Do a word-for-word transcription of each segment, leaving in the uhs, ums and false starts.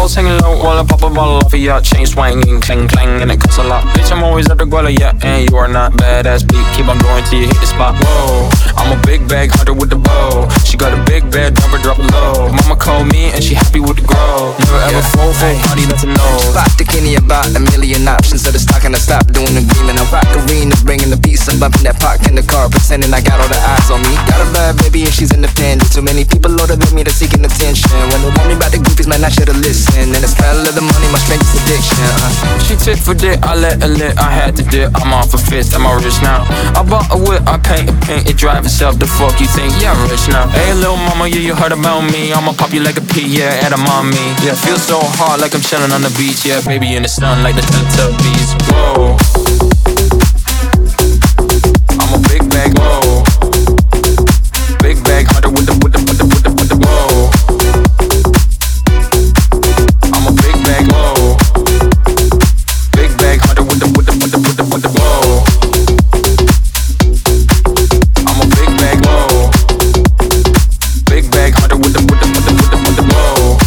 balls hanging low while I pop a bottle off of ya. Chain swinging, clang clang, and it costs a lot. Bitch, I'm always at the guala, yeah, and you are not badass beat. Keep on going till you hit the spot. Whoa, I'm a big bag hunter with the bow. She got a big bed, never drop it low. Mama called me and she happy with the grow. Never ever yeah. fall for a party that's a no. Spot the Kenny about a million options. So the stock and I stop doing the agreement. I rock arena, bringing the peace. I'm bumping that park in the car, pretending I got all the eyes on me. Got a bad baby and she's independent. Too many people older than me that's seeking attention. When they want me about the goofies, man, I should've listened. And the smell of the money, my strangest addiction. uh. She tit for dick, I let her lit. I had to dip, I'm off a fifth, I'm all rich now. I bought a whip, I paint a paint, it drive itself. The fuck you think? Yeah, I'm rich now. Hey, little mama, yeah, you heard about me. I'ma pop you like a pea, yeah, add 'em on me. Yeah, feel so hard like I'm chilling on the beach. Yeah, baby in the sun like the Teletubbies. Whoa, I'm a big bag, whoa. Big bag hunter with the, with the, with the, with the, with the, whoa. I'm a big bag, whoa. Big bag hunter with the, with the, with the, with the, with the, whoa. I'm a big bag, whoa. Big bag hunter with the, with the, with the, with the, with the, whoa.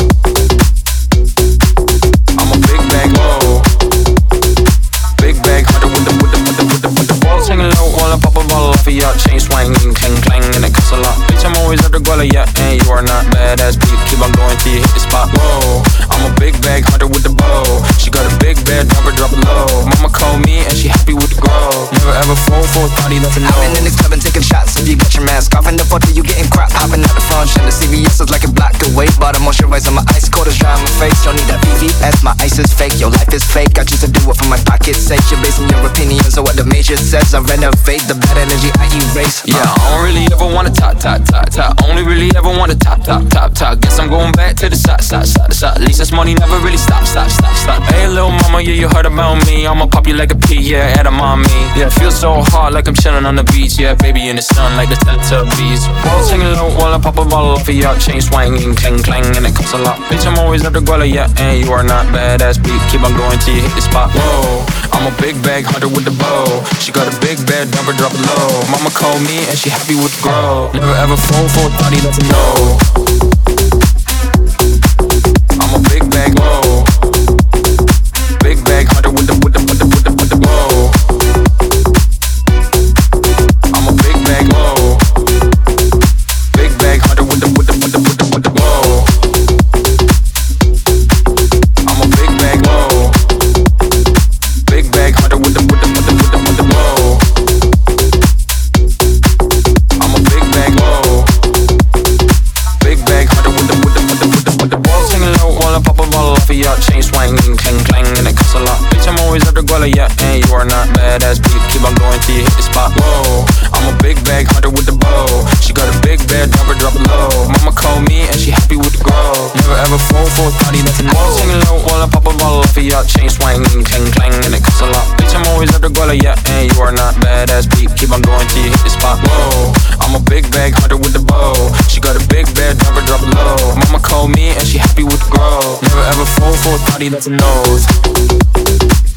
I'm a big bag, whoa. Big bag hunter with the, with the, with the, with the, with the, balls hanging low while I pop a bottle off of ya. Chain swinging, clang clang, and it costs a lot. Bitch, I'm always at the guala, yeah, and you are not badass beat. Keep on going till you hit the spot. Whoa, I'm a big bag hunter with the bow. She got a big bed, never drop it low. Mama called me and she happy with the grow. Never ever fall for a party that's a no. I've been in this club and taking shots. If you got your mask off in the photo, you getting crap. Hopping out the front, and the C V S is like a block away. But I'm moisturizing my ice, cold is dry on my face. Don't need that V V S, my ice is fake. Your life is fake, I choose to do it for my pocket's sake. You're basing your opinions on what the major says. I renovate the bad energy I erase. uh. Yeah, I don't really ever wanna top, top, top, top. Only really ever wanna top, top, top, top. Guess I'm going back to the side, side, side, side. At least this money never really stop, stop, stop, stop. Hey, little mama, yeah, you heard about me. I'ma pop you like a pea, yeah, add 'em on me. Yeah, feel so hard like I'm chilling on the beach. Yeah, baby in the sun like the Teletubbies. Balls hanging low while I pop a bottle off of ya. Chain swinging, clang clang, and it costs a lot. Bitch, I'm always at the guala, yeah, and you are not badass beat. Keep on going till you hit the spot. Whoa, I'm a big bag hunter with the bow. She got a big bed, never drop it low. Mama called me and she happy with the grow. Never ever fall for a party that's a no. I'm a big bag, whoa. Big bag hunter with the, with the, with the, with the, with the, whoa. I'm a big bag, whoa. Big bag hunter with the, with the, with the, with the, with the, whoa. I'm a big bag, whoa. Big bag hunter with the, with the, with the, with the, with the, whoa. I'm a big bag, whoa. Big bag hunter with the, with the, with the, with the, with the, balls hanging low while I pop a bottle off of ya. Chain swinging, clang clang, and it costs a lot. Bitch, I'm always at the guala, yeah, and you are not badass beat. Keep on going till you hit the spot. Whoa, I'm a big bag hunter with the bow. She got a big bed, never drop it low. Mama called me and she happy with the grow. Never ever fall for a party that's a no. Balls hanging low while I pop a bottle off of ya. Chain swinging, clang clang, and it costs a lot. Bitch, I'm always at the guala, yeah, and you are not badass beat. Keep on going till you hit the spot. Whoa, I'm a big bag hunter with the bow. She got a big bed, never drop it low. Mama called me and she happy with the grow. Never ever fall for a party that's a nose.